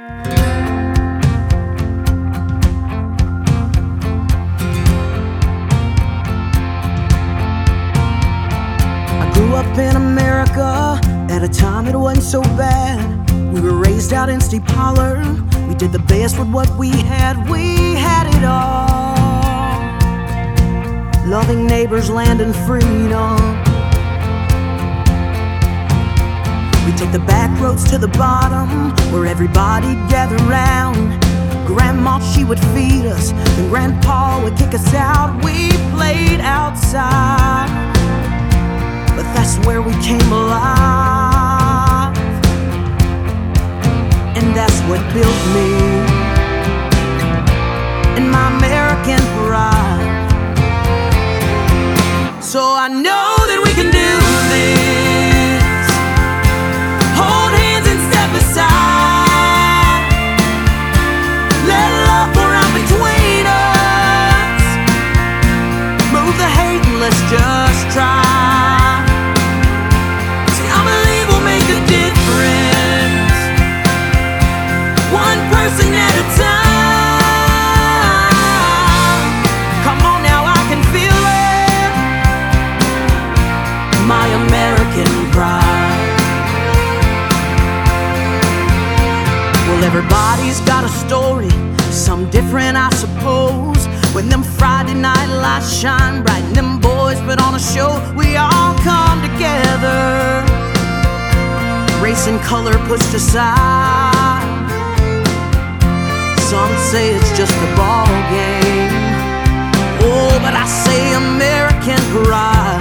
I grew up in America at a time it wasn't so bad. We were raised out in Steep Holler. We did the best with what we had. We had it all. Loving neighbors, land and freedom. We take the back roads to the bottom, where everybody'd gather round. Grandma, she would feed us, then Grandpa would kick us out. We played outside, but that's where we came alive. And that's what built me and my American pride. So I know that we can do this. Hold hands and step aside. Let love pour out between us. Move the hate and let's just try. See, I believe we'll make a difference, one person at a time. Come on now, I can feel it, my American pride. Well, everybody's got a story, some different I suppose. When them Friday night lights shine bright and them boys put on a show, we all come together, race and color pushed aside. Some say it's just a ball game. Oh, but I say American pride.